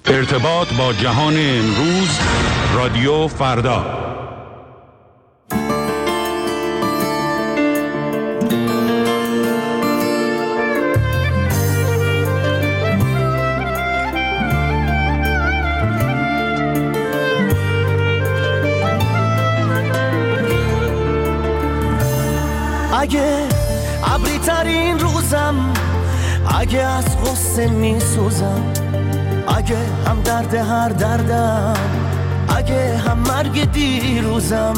ارتباط با جهان امروز، رادیو فردا. اگه ابری ترین روزم، اگه از غصه می سوزم، اگه هم درد هر دردم، اگه هم مرگ دیروزم،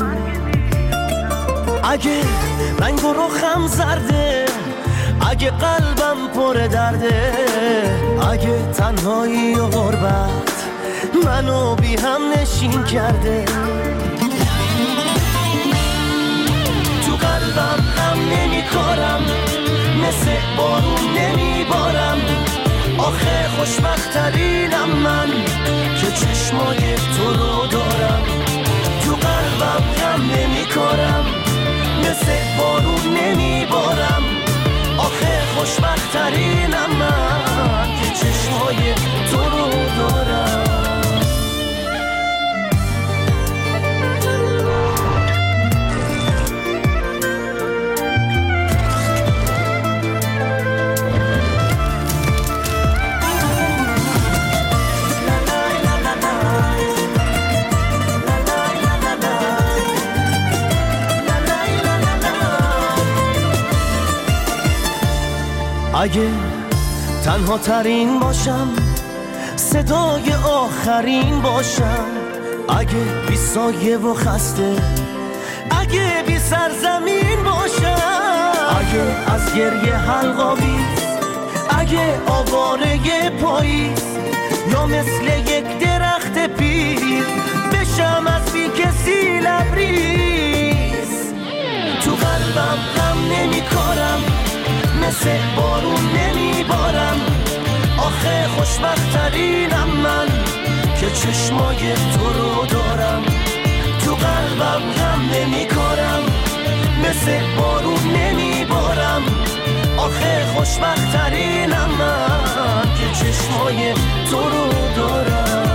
اگه رنگ و رخم زرده، اگه قلبم پر درده، اگه تنهایی و غربت منو بی هم نشین کرده، تو قلبم هم نمی کارم، مثل بارون نمی بارم، آخه خوشبخترینم من که چشمای تو رو دارم، تو قلبم هم نمی کارم، مثل بارون نمی بارم، آخه خوشبخترینم من که چشمای تو رو دارم. اگه تنها ترین باشم، صدای آخرین باشم، اگه بی سایه و خسته، اگه بی سرزمین باشم، اگه از گریه حلقاویز، اگه آواره پاییز، یا مثل یک درخت پیر بشم از بی کسی لبریز، تو قلبم غم نمی کارم، مثل بارون نمی بارم، آخه خوشبخترینم من که چشمای تو رو دارم، تو قلبم غم نمی کارم، مثل بارون نمی بارم، آخه خوشبخترینم من که چشمای تو رو دارم.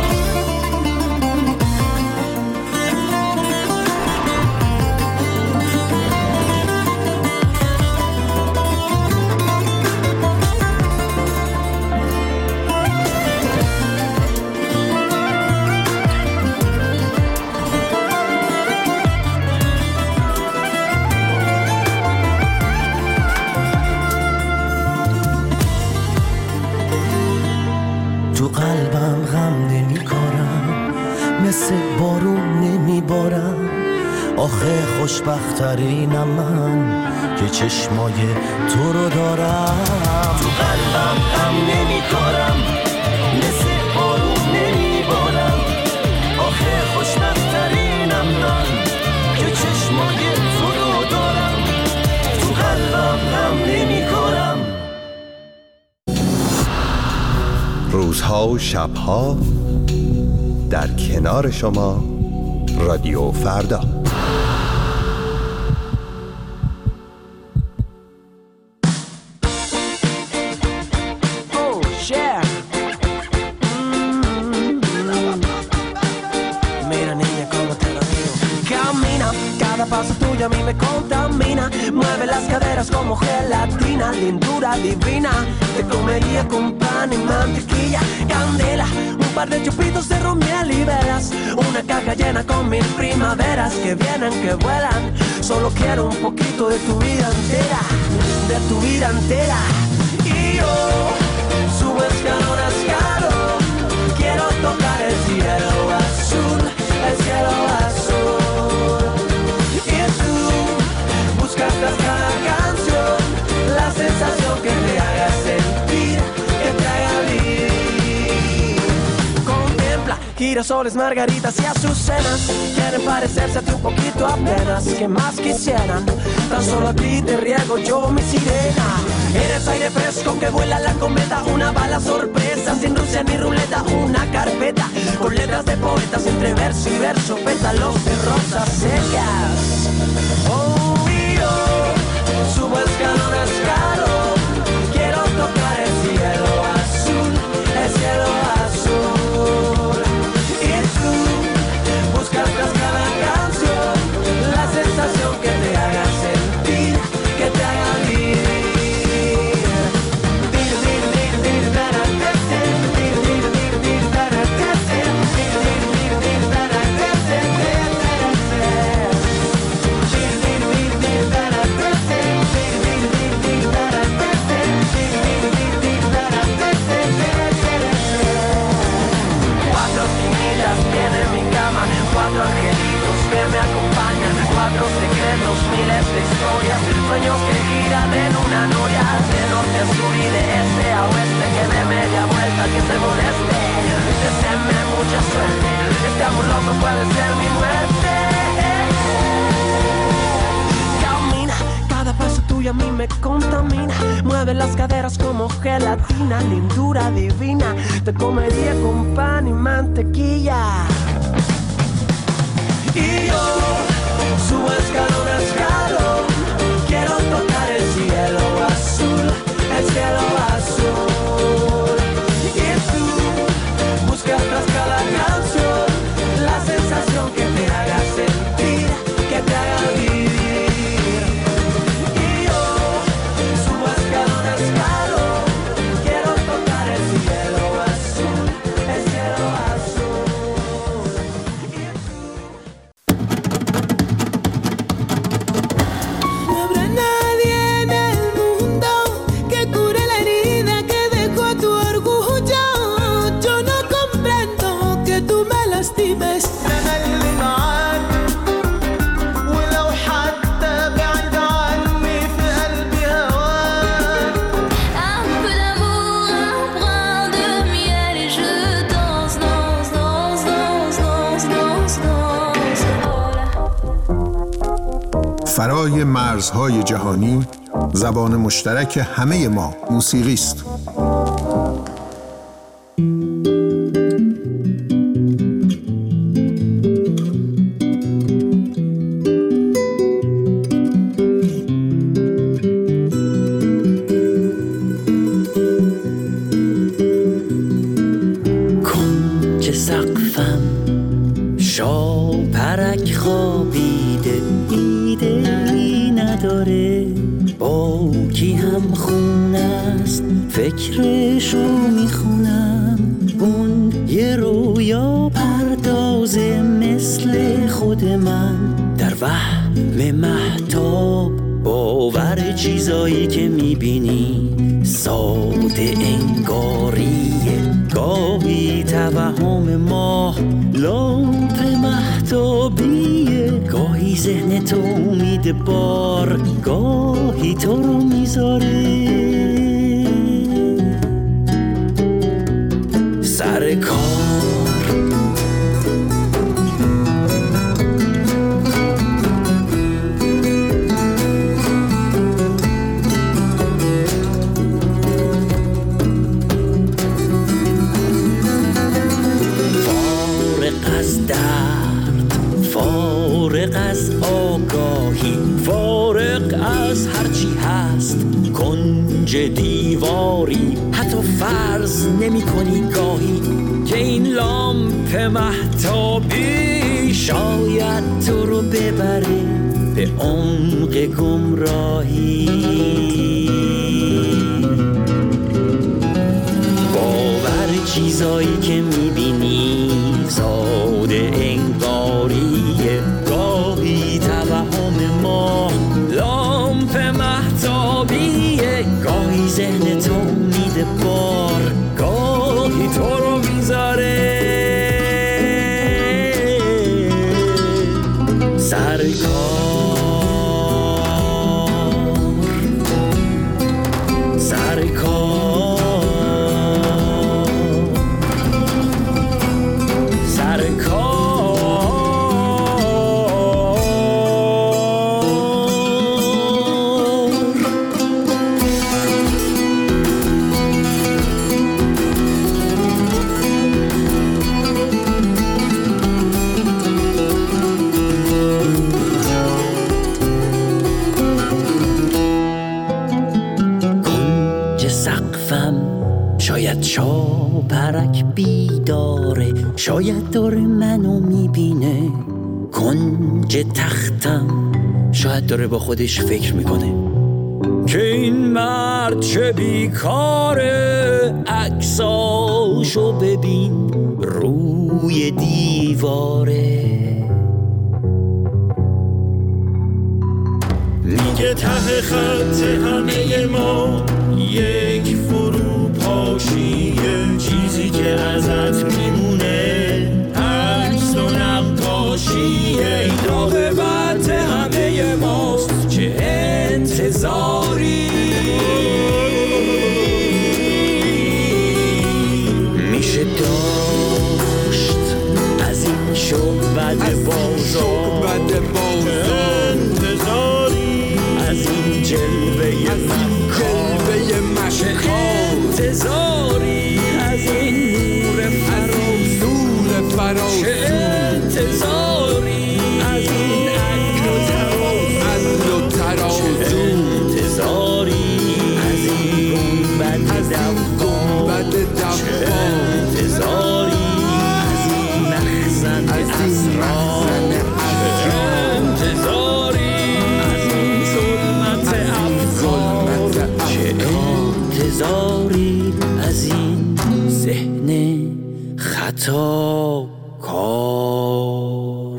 قلبم غم نمی کارم، مثل بارون نمی بارم، آخه خوشبخترینم من که چشمای تو رو دارم، تو قلبم غم نمی کارم، مثل بارون نمی بارم، آخه خوشبخترینم من که چشمای تو رو دارم، تو قلبم غم نمی کارم. روزها و شبها در کنار شما، رادیو فردا. Paso tuyo a mí me contamina, mueve las caderas como gelatina, lindura divina, te comería con pan y mantequilla, candela, un par de chupitos de ron, miel y velas, una caja llena con 1000 primaveras que vienen, que vuelan, solo quiero un poquito de tu vida entera, de tu vida entera, y yo subo escalón a escalón, quiero tocar el cielo azul, el cielo azul. Buscas cada canción, la sensación que te haga sentir, que te haga vivir. Contempla girasoles, margaritas y azucenas, quieren parecerse a ti un poquito apenas, que más quisieran, tan solo a ti te riego yo mi sirena. Eres aire fresco que vuela la cometa, una bala sorpresa, sin Rusia ni ruleta, una carpeta con letras de poetas entre verso y verso, pétalos de rosas secas. Subo escalón a escalón, quiero tocar el cielo azul, el cielo azul. que se moleste. Deséame mucha suerte, este amor loco puede ser mi muerte. Camina, cada paso tuyo a mí me contamina. Mueve las caderas como gelatina, lindura divina. Te comería con pan y mantequilla. Y yo subo escalón a escalón, quiero tocar el cielo azul, el cielo azul. Y tú buscas tras cada canción la sensación que te haga sentir, que te haga vivir. Y yo subo escalón a escalón, quiero tocar el cielo azul, el cielo azul. No habrá nadie en el mundo que cure la herida que dejó tu orgullo. Yo no comprendo que tú me lastimes. أنا اللي معاك ولو حتى بعيد عني في قلبي هواك. Un peu d'amour, un brin de miel et je danse, danse, danse, danse, danse, danse, danse. فرای مرزهای جهانی زبان مشترک همه ما موسیقی است. کنج سقفم شاپرک خوابیده، ایده‌ای نداره با کی هم خونه است، فکرشو میخونم. اون یه رویا پردازه مثل خود من، در وهم مهتاب باور چیزایی که میبینی ساده انگاریه. گاهی توهم ماه لامپ مهتابیه، گاهی ذهن تو امید بار، گاهی تو رو میذاره سر کار. فارغ از آگاهی، فارغ از هرچی هست، کنج دیواری حتی فرض نمی کنی گاهی که این لامپ مهتابی شاید تو رو ببره به عمق گمراهی. باور چیزایی که میبینی ساده انگاریه، گاهی توهم ما لامپ مهتابیه، گاهی ذهن تو امید بار، گاهی تو رو میذاره سر کار، سر کار، سر کار. کنج سقفم شاید شاپرک بیداره، شاید داره منو میبینه. کنج تختم شاید داره با خودش فکر میکنه که این مرد چه بیکاره، عکساشو ببین روی دیواره. میگه ته خط همه ما یک فروپاشیه، چیزی که ازت میمونه عکس و نقاشیه. این عاقبت همه ماست، چه انتظاری خطا کار.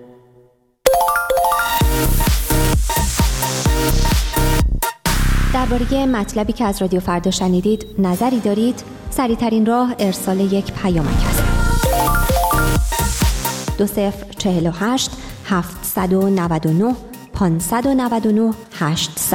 درباره مطلبی که از رادیو فردا شنیدید نظری دارید؟ سریع‌ترین راه ارسال یک پیامک است. 2048 799 599 800.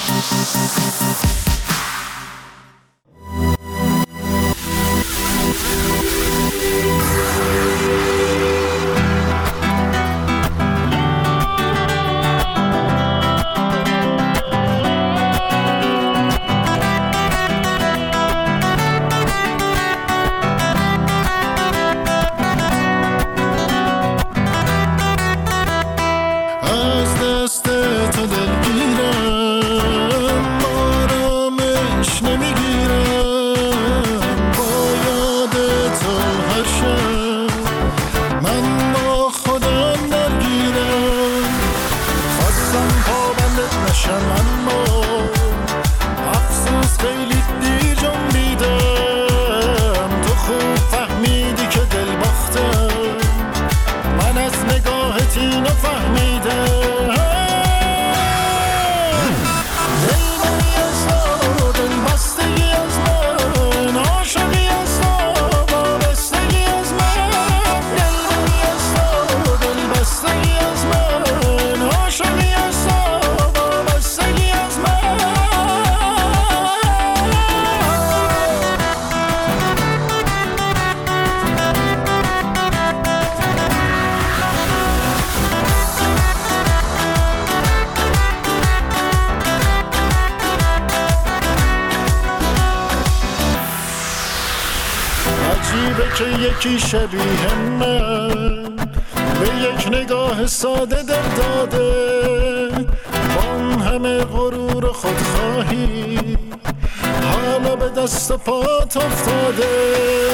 که یکی شبیه من به یک نگاه ساده دل داده، با اون همه غرور خودخواهی حالا به دست و پات افتاده.